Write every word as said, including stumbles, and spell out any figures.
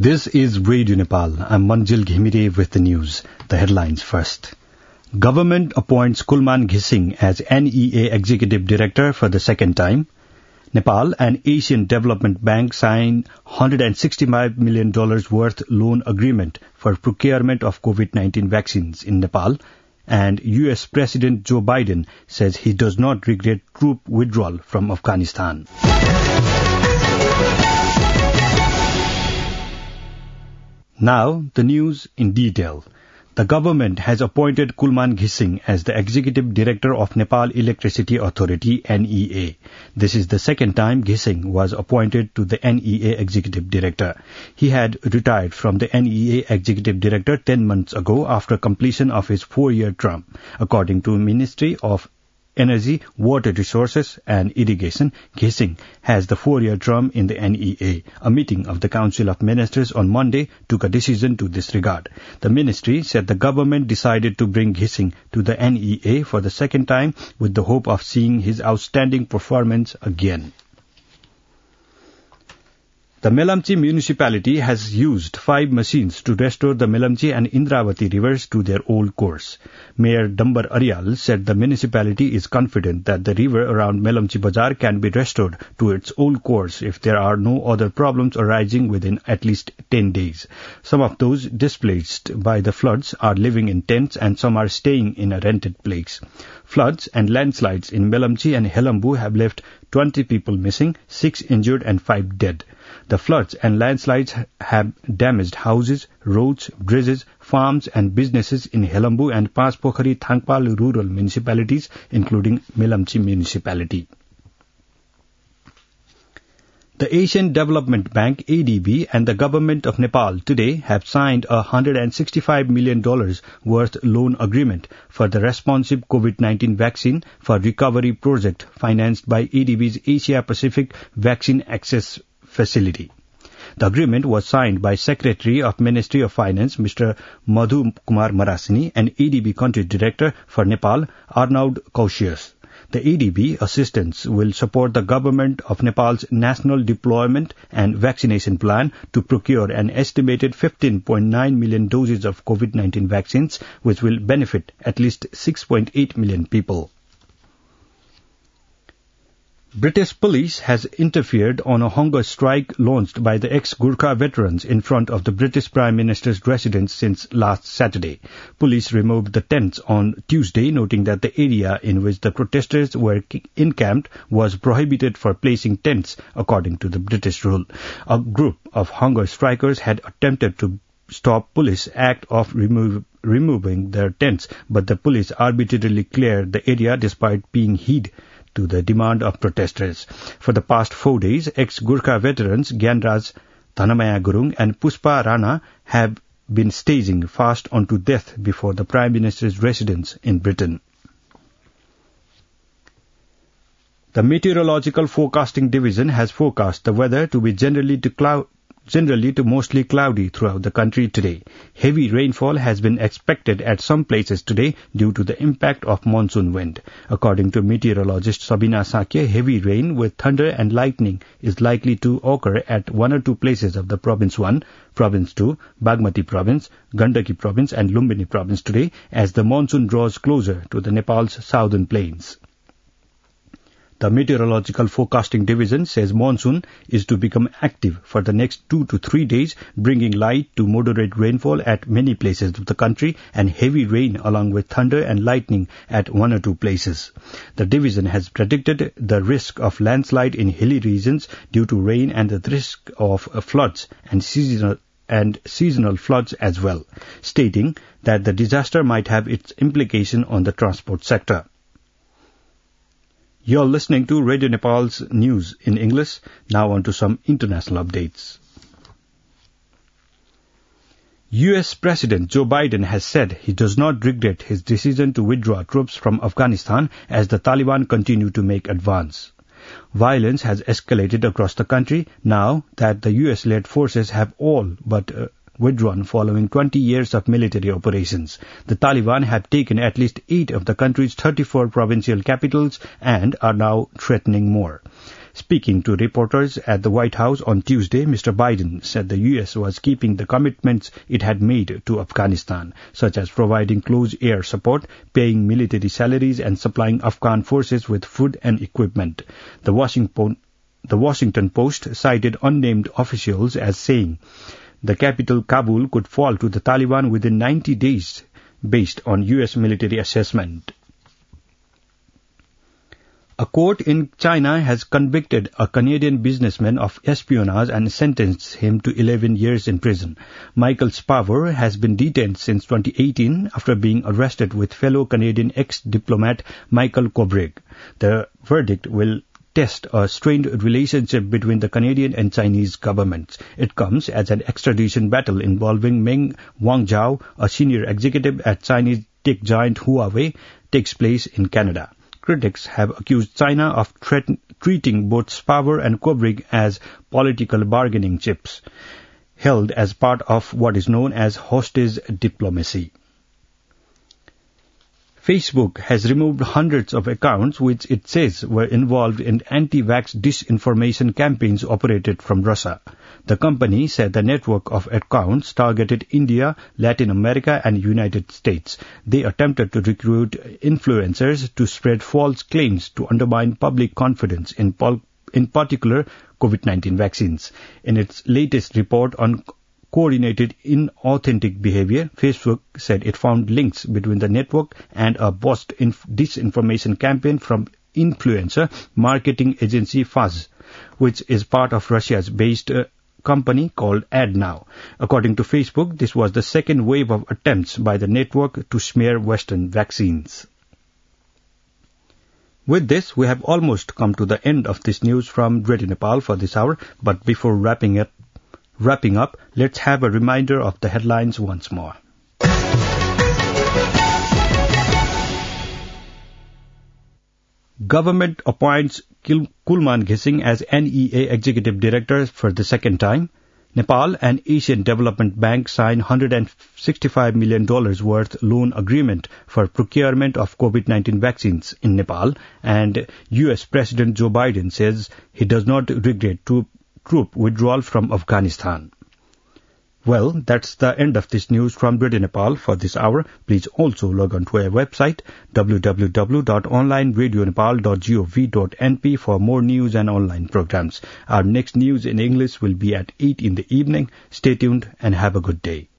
This is Radio Nepal. I'm Manjil Ghimire with the news. The headlines first. Government appoints Kulman Ghising as N E A Executive Director for the second time. Nepal and Asian Development Bank sign one hundred sixty-five million dollars worth loan agreement for procurement of COVID nineteen vaccines in Nepal. And U S President Joe Biden says he does not regret troop withdrawal from Afghanistan. Now, the news in detail. The government has appointed Kulman Ghising as the Executive Director of Nepal Electricity Authority, N E A. This is the second time Ghising was appointed to the N E A Executive Director. He had retired from the N E A Executive Director ten months ago after completion of his four-year term. According to Ministry of Energy, Water Resources and Irrigation, Ghising has the four-year term in the N E A. A meeting of the Council of Ministers on Monday took a decision to this regard. The ministry said the government decided to bring Ghising to the N E A for the second time with the hope of seeing his outstanding performance again. The Melamchi municipality has used five machines to restore the Melamchi and Indravati rivers to their old course. Mayor Dambar Aryal said the municipality is confident that the river around Melamchi Bazar can be restored to its old course if there are no other problems arising within at least ten days. Some of those displaced by the floods are living in tents and some are staying in a rented place. Floods and landslides in Melamchi and Helambu have left twenty people missing, six injured and five dead. The floods and landslides have damaged houses, roads, bridges, farms and businesses in Helambu and Panspokhari Thangpal rural municipalities, including Melamchi municipality. The Asian Development Bank, A D B, and the Government of Nepal today have signed a one hundred sixty-five million dollars worth loan agreement for the responsive COVID nineteen vaccine for recovery project financed by A D B's Asia Pacific Vaccine Access Facility. The agreement was signed by Secretary of Ministry of Finance, Mister Madhu Kumar Marasini, and A D B Country Director for Nepal, Arnaud Kausius. The A D B assistance will support the government of Nepal's national deployment and vaccination plan to procure an estimated fifteen point nine million doses of COVID nineteen vaccines, which will benefit at least six point eight million people. British police has interfered on a hunger strike launched by the ex-Gurkha veterans in front of the British Prime Minister's residence since last Saturday. Police removed the tents on Tuesday, noting that the area in which the protesters were encamped was prohibited for placing tents, according to the British rule. A group of hunger strikers had attempted to stop police act of remove, removing their tents, but the police arbitrarily cleared the area despite paying heed to the demand of protesters. For the past four days, ex-Gurkha veterans Gyanraj Dhanamaya Gurung and Puspa Rana have been staging fast unto death before the Prime Minister's residence in Britain. The Meteorological Forecasting Division has forecast the weather to be generally to cloud Generally to mostly cloudy throughout the country today. Heavy rainfall has been expected at some places today due to the impact of monsoon wind. According to meteorologist Sabina Sakya, heavy rain with thunder and lightning is likely to occur at one or two places of the Province one, Province two, Bagmati Province, Gandaki Province and Lumbini Province today as the monsoon draws closer to the Nepal's southern plains. The Meteorological Forecasting Division says monsoon is to become active for the next two to three days, bringing light to moderate rainfall at many places of the country and heavy rain along with thunder and lightning at one or two places. The division has predicted the risk of landslide in hilly regions due to rain and the risk of floods and seasonal and seasonal floods as well, stating that the disaster might have its implication on the transport sector. You're listening to Radio Nepal's news in English. Now on to some international updates. U S President Joe Biden has said he does not regret his decision to withdraw troops from Afghanistan as the Taliban continue to make advance. Violence has escalated across the country now that the U S-led forces have all but uh, withdrawn following twenty years of military operations. The Taliban have taken at least eight of the country's thirty-four provincial capitals and are now threatening more. Speaking to reporters at the White House on Tuesday, Mister Biden said the U S was keeping the commitments it had made to Afghanistan, such as providing close air support, paying military salaries, and supplying Afghan forces with food and equipment. The Washington, the Washington Post cited unnamed officials as saying the capital, Kabul, could fall to the Taliban within ninety days, based on U S military assessment. A court in China has convicted a Canadian businessman of espionage and sentenced him to eleven years in prison. Michael Spavor has been detained since twenty eighteen after being arrested with fellow Canadian ex-diplomat Michael Kovrig. The verdict will test a strained relationship between the Canadian and Chinese governments. It comes as an extradition battle involving Meng Wanzhou, a senior executive at Chinese tech giant Huawei, takes place in Canada. Critics have accused China of threat- treating both Spavor and Kovrig as political bargaining chips, held as part of what is known as hostage diplomacy. Facebook has removed hundreds of accounts which it says were involved in anti-vax disinformation campaigns operated from Russia. The company said the network of accounts targeted India, Latin America, and United States. They attempted to recruit influencers to spread false claims to undermine public confidence in, pol- in particular COVID nineteen vaccines. In its latest report on coordinated inauthentic behavior, Facebook said it found links between the network and a botched inf- disinformation campaign from influencer marketing agency Fuzz, which is part of Russia's based uh, company called AdNow. According to Facebook, this was the second wave of attempts by the network to smear Western vaccines. With this, we have almost come to the end of this news from Radio Nepal for this hour, but before wrapping it Wrapping up, let's have a reminder of the headlines once more. Government appoints Kulman Ghising as N E A Executive Director for the second time. Nepal and Asian Development Bank sign one hundred sixty-five million dollars worth loan agreement for procurement of COVID nineteen vaccines in Nepal. And U S President Joe Biden says he does not regret to troop withdrawal from Afghanistan. Well, that's the end of this news from Radio Nepal for this hour. Please also log on to our website w w w dot online radio nepal dot gov dot n p for more news and online programs. Our next news in English will be at eight in the evening. Stay tuned and have a good day.